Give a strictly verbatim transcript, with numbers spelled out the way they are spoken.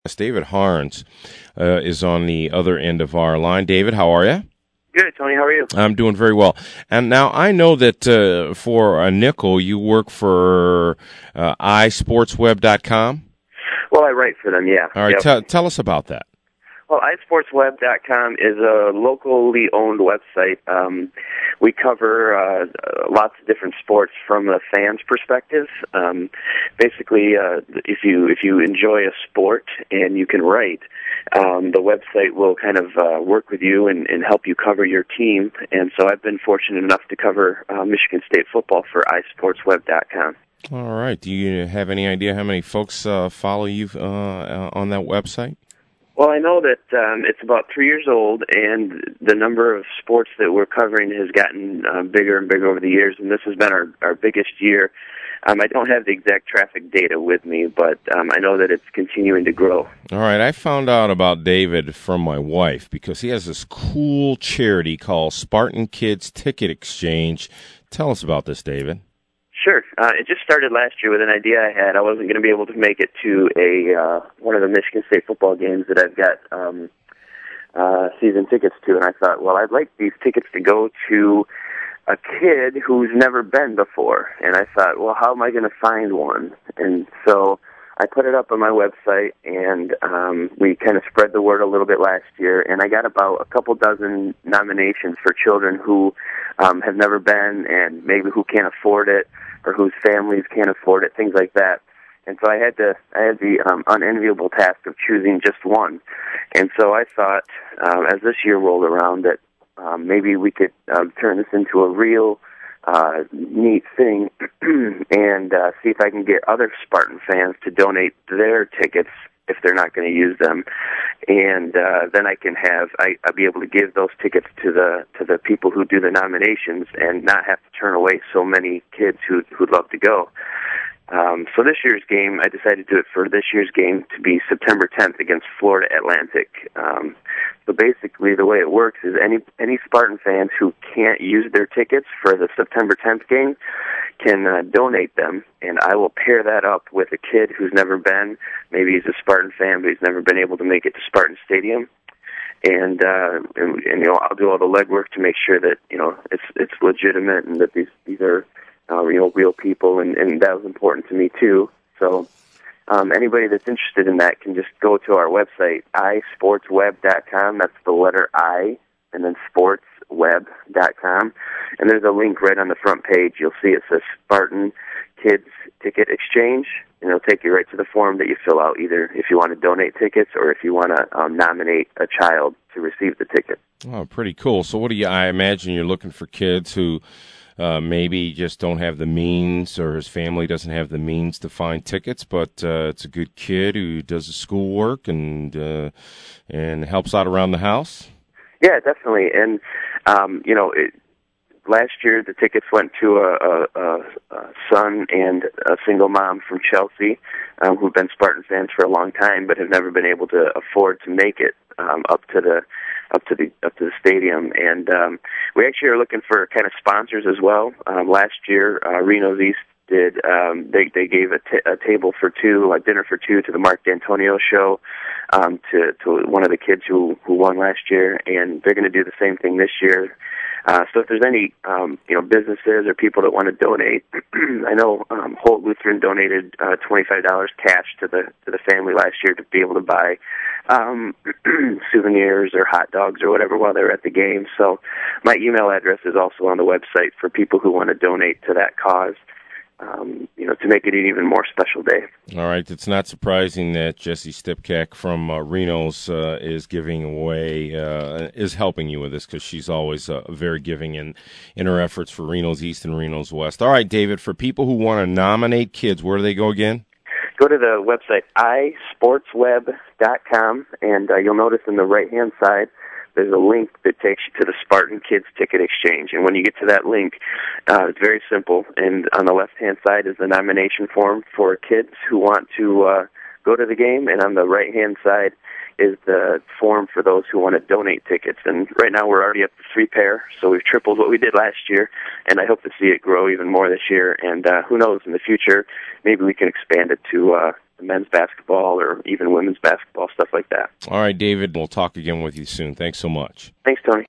David Harns uh, is on the other end of our line. David, how are you? Good, Tony. How are you? I'm doing very well. And now I know that uh, for a nickel, you work for uh, i sports web dot com. Well, I write for them, yeah. All right, yep. tell, tell us about that. Well, i sports web dot com is a locally owned website. Um, we cover uh, lots of different sports from a fan's perspective. Um, basically, uh, if you if you enjoy a sport and you can write, um, the website will kind of uh, work with you and, and help you cover your team. And so I've been fortunate enough to cover uh, Michigan State football for i sports web dot com. All right. Do you have any idea how many folks uh, follow you uh, on that website? Well, I know that um, it's about three years old, and the number of sports that we're covering has gotten uh, bigger and bigger over the years, and this has been our, our biggest year. Um, I don't have the exact traffic data with me, but um, I know that it's continuing to grow. All right. I found out about David from my wife because he has this cool charity called Spartan Kids Ticket Exchange. Tell us about this, David. Sure. Uh, it just started last year with an idea I had. I wasn't going to be able to make it to a uh, one of the Michigan State football games that I've got um, uh, season tickets to, and I thought, well, I'd like these tickets to go to a kid who's never been before. And I thought, well, how am I going to find one? And so I put it up on my website, and um, we kind of spread the word a little bit last year, and I got about a couple dozen nominations for children who um, have never been and maybe who can't afford it, or whose families can't afford it, things like that. And so I had to, I had the um, unenviable task of choosing just one. And so I thought, uh, as this year rolled around, that um, maybe we could um, turn this into a real uh, neat thing and uh, see if I can get other Spartan fans to donate their tickets if they're not going to use them, and uh, then I can have I, I'll be able to give those tickets to the to the people who do the nominations and not have to turn away so many kids who who'd love to go. Um, so this year's game, I decided to do it for this year's game to be September tenth against Florida Atlantic. Um, so basically, the way it works is any any Spartan fans who can't use their tickets for the September tenth game can uh, donate them, and I will pair that up with a kid who's never been. Maybe he's a Spartan fan, but he's never been able to make it to Spartan Stadium. And, uh, and, and you know, I'll do all the legwork to make sure that, you know, it's it's legitimate and that these these are uh, you know, real people, and, and that was important to me too. So um, anybody that's interested in that can just go to our website, i sports web dot com. That's the letter I, and then sports web dot com, and there's a link right on the front page. You'll see it says Spartan Kids Ticket Exchange, and it'll take you right to the form that you fill out, either if you want to donate tickets or if you want to um, nominate a child to receive the ticket. Oh, pretty cool. So what do you, I imagine you're looking for kids who uh, maybe just don't have the means, or his family doesn't have the means to find tickets, but uh, it's a good kid who does the schoolwork and uh, and helps out around the house? Yeah, definitely. And, um, you know, it, last year the tickets went to a, a, a son and a single mom from Chelsea um, who've been Spartan fans for a long time but have never been able to afford to make it um, up to the up to the up to the stadium. And um, we actually are looking for kind of sponsors as well. Um, last year, uh, Reno's East did um, they they gave a, t- a table for two, a dinner for two, to the Mark D'Antonio show, um, to to one of the kids who who won last year, and they're going to do the same thing this year. Uh, so if there's any, um, you know, businesses or people that want to donate, I know um, Holt Lutheran donated uh, twenty-five dollars cash to the to the family last year to be able to buy um, souvenirs or hot dogs or whatever while they were at the game. So my email address is also on the website for people who want to donate to that cause. Um, you know, to make it an even more special day. All right. It's not surprising that Jessie Stipkak from uh, Reno's uh, is giving away, uh, is helping you with this, because she's always uh, very giving in, in her efforts for Reno's East and Reno's West. All right, David, for people who want to nominate kids, where do they go again? Go to the website i sports web dot com, and uh, you'll notice in the right-hand side there's a link that takes you to the Spartan Kids Ticket Exchange. And when you get to that link, uh, it's very simple. And on the left-hand side is the nomination form for kids who want to uh, go to the game. And on the right-hand side is the form for those who want to donate tickets. And right now we're already up to three pair, so we've tripled what we did last year. And I hope to see it grow even more this year. And uh, who knows, in the future, maybe we can expand it to uh, men's basketball or even women's basketball, stuff like that. All right, David, we'll talk again with you soon. Thanks so much. Thanks, Tony.